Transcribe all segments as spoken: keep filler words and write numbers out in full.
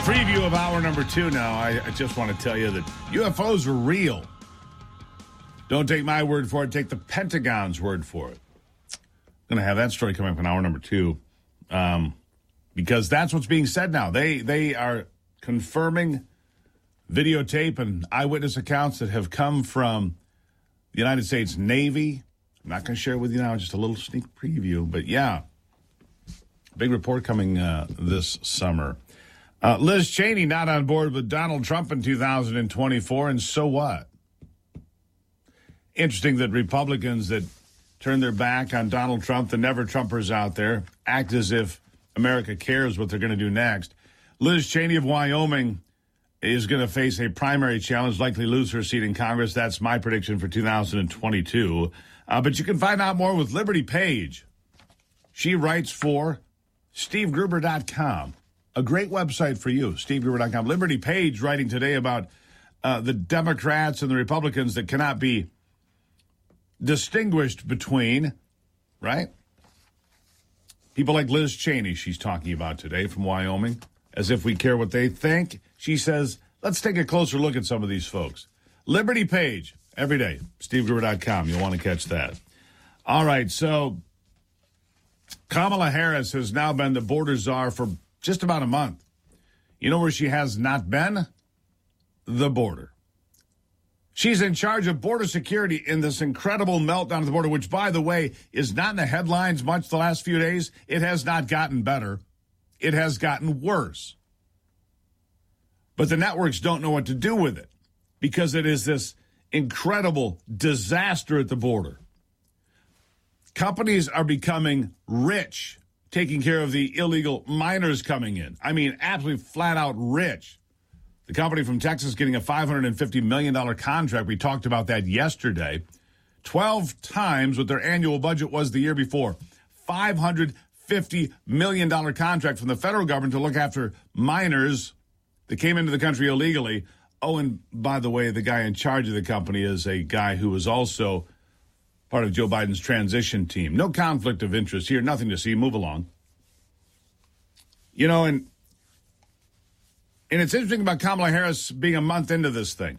Preview of hour number two now. I, I just want to tell you that U F Os are real. Don't take my word for it. Take the Pentagon's word for it. I'm going to have that story coming up in hour number two um, because that's what's being said now. They, they are confirming videotape and eyewitness accounts that have come from the United States Navy. I'm not going to share with you now, just a little sneak preview. But, yeah, big report coming uh, this summer. Uh, Liz Cheney not on board with Donald Trump in two thousand twenty-four, and so what? Interesting that Republicans that turn their back on Donald Trump, the never-Trumpers out there, act as if America cares what they're going to do next. Liz Cheney of Wyoming is going to face a primary challenge, likely lose her seat in Congress. That's my prediction for two thousand twenty-two. Uh, but you can find out more with Liberty Page. She writes for Steve Gruber dot com. A great website for you, Steve Gruber dot com. Liberty Page writing today about uh, the Democrats and the Republicans that cannot be distinguished between, right? People like Liz Cheney, she's talking about today from Wyoming, as if we care what they think. She says, let's take a closer look at some of these folks. Liberty Page, every day, Steve Gruber dot com. You'll want to catch that. All right, so Kamala Harris has now been the border czar for just about a month. You know where she has not been? The border. She's in charge of border security in this incredible meltdown of the border, which, by the way, is not in the headlines much the last few days. It has not gotten better. It has gotten worse. But the networks don't know what to do with it because it is this incredible disaster at the border. Companies are becoming rich taking care of the illegal minors coming in. I mean, absolutely flat out rich. The company from Texas getting a five hundred fifty million dollars contract. We talked about that yesterday. twelve times what their annual budget was the year before. five hundred fifty million dollars contract from the federal government to look after minors that came into the country illegally. Oh, and by the way, the guy in charge of the company is a guy who was also part of Joe Biden's transition team. No conflict of interest here. Nothing to see. Move along. You know, and and it's interesting about Kamala Harris being a month into this thing.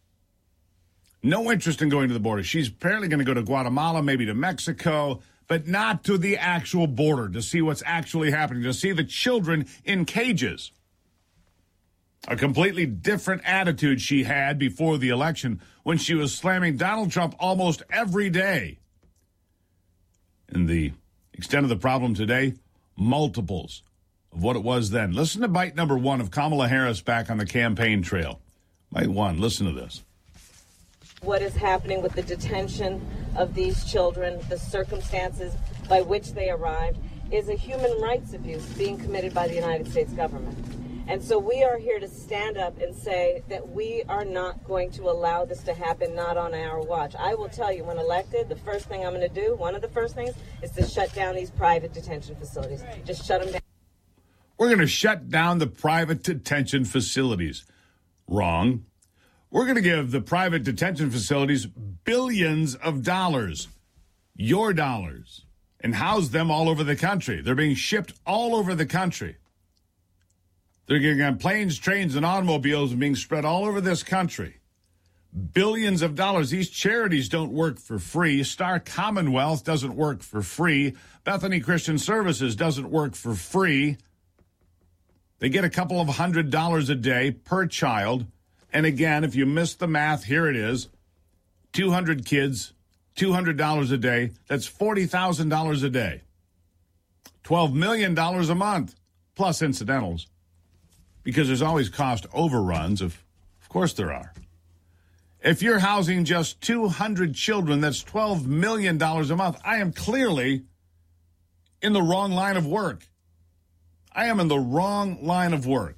No interest in going to the border. She's apparently going to go to Guatemala, maybe to Mexico, but not to the actual border to see what's actually happening, to see the children in cages. A completely different attitude she had before the election when she was slamming Donald Trump almost every day. And the extent of the problem today, multiples of what it was then. Listen to bite number one of Kamala Harris back on the campaign trail. Bite one, listen to this. What is happening with the detention of these children, the circumstances by which they arrived, is a human rights abuse being committed by the United States government. And so we are here to stand up and say that we are not going to allow this to happen, not on our watch. I will tell you, when elected, the first thing I'm going to do, one of the first things, is to shut down these private detention facilities. Just shut them down. We're going to shut down the private detention facilities. Wrong. We're going to give the private detention facilities billions of dollars, your dollars, and house them all over the country. They're being shipped all over the country. They're getting on planes, trains, and automobiles and being spread all over this country. Billions of dollars. These charities don't work for free. Star Commonwealth doesn't work for free. Bethany Christian Services doesn't work for free. They get a couple of hundred dollars a day per child. And again, if you missed the math, here it is. two hundred kids, two hundred dollars a day. That's forty thousand dollars a day. twelve million dollars a month, plus incidentals. Because there's always cost overruns. Of, of course there are. If you're housing just two hundred children, that's twelve million dollars a month. I am clearly in the wrong line of work. I am in the wrong line of work.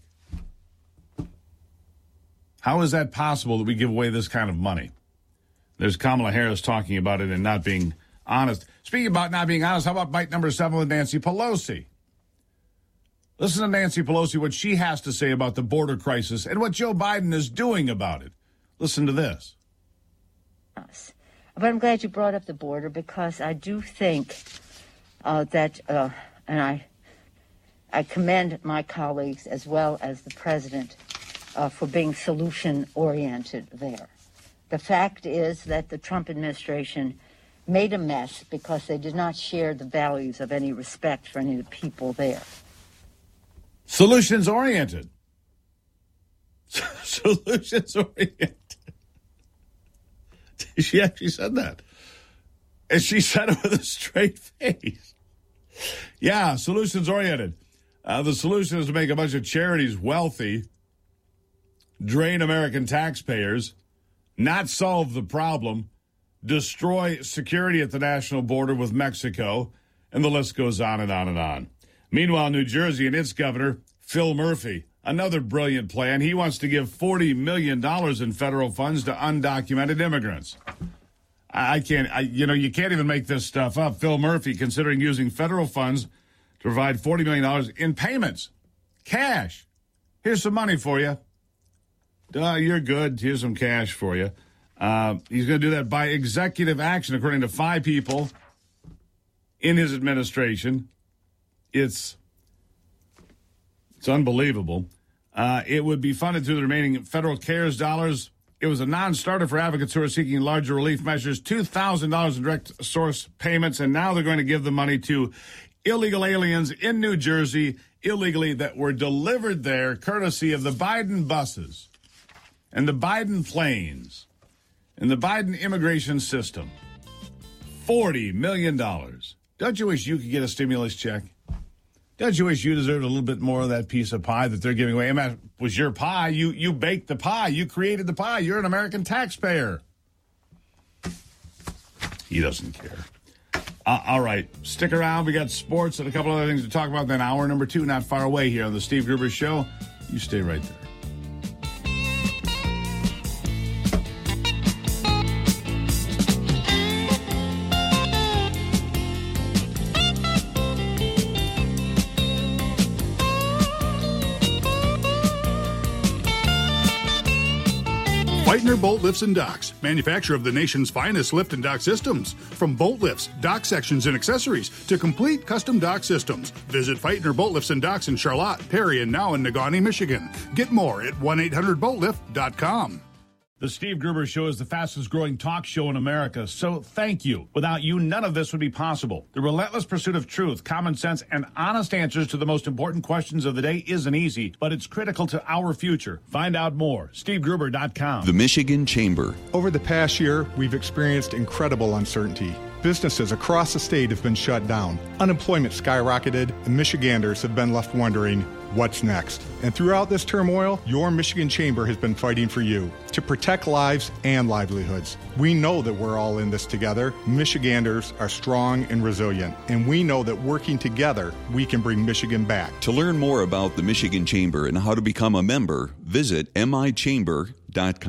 How is that possible that we give away this kind of money? There's Kamala Harris talking about it and not being honest. Speaking about not being honest, how about bite number seven with Nancy Pelosi? Listen to Nancy Pelosi, what she has to say about the border crisis and what Joe Biden is doing about it. Listen to this. But I'm glad you brought up the border because I do think uh, that, uh, and I I commend my colleagues as well as the president uh, for being solution-oriented there. The fact is that the Trump administration made a mess because they did not share the values of any respect for any of the people there. Solutions-oriented. Solutions-oriented. She actually said that. And she said it with a straight face. Yeah, solutions-oriented. Uh, the solution is to make a bunch of charities wealthy, drain American taxpayers, not solve the problem, destroy security at the national border with Mexico, and the list goes on and on and on. Meanwhile, New Jersey and its governor, Phil Murphy, another brilliant plan. He wants to give forty million dollars in federal funds to undocumented immigrants. I can't, I, you know, you can't even make this stuff up. Phil Murphy considering using federal funds to provide forty million dollars in payments. Cash. Here's some money for you. Duh, you're good. Here's some cash for you. Uh, he's going to do that by executive action, according to five people in his administration. It's it's unbelievable. Uh, it would be funded through the remaining federal CARES dollars. It was a non-starter for advocates who are seeking larger relief measures, two thousand dollars in direct source payments, and now they're going to give the money to illegal aliens in New Jersey, illegally, that were delivered there courtesy of the Biden buses and the Biden planes and the Biden immigration system. forty million dollars. Don't you wish you could get a stimulus check? Don't you wish you deserved a little bit more of that piece of pie that they're giving away? It was your pie. You you baked the pie. You created the pie. You're an American taxpayer. He doesn't care. Uh, all right. Stick around. We got sports and a couple other things to talk about. Then hour number two, not far away here on the Steve Gruber Show. You stay right there. Feitner Bolt Lifts and Docks, manufacturer of the nation's finest lift and dock systems. From bolt lifts, dock sections, and accessories to complete custom dock systems. Visit Feitner Bolt Lifts and Docks in Charlotte, Perry, and now in Negaunee, Michigan. Get more at one eight hundred bolt lift dot com. The Steve Gruber Show is the fastest growing talk show in America, so thank you. Without you, none of this would be possible. The relentless pursuit of truth, common sense, and honest answers to the most important questions of the day isn't easy, but it's critical to our future. Find out more. steve gruber dot com. The Michigan Chamber. Over the past year, we've experienced incredible uncertainty. Businesses across the state have been shut down. Unemployment skyrocketed, and Michiganders have been left wondering, what's next? And throughout this turmoil, your Michigan Chamber has been fighting for you to protect lives and livelihoods. We know that we're all in this together. Michiganders are strong and resilient, and we know that working together, we can bring Michigan back. To learn more about the Michigan Chamber and how to become a member, visit m i chamber dot com.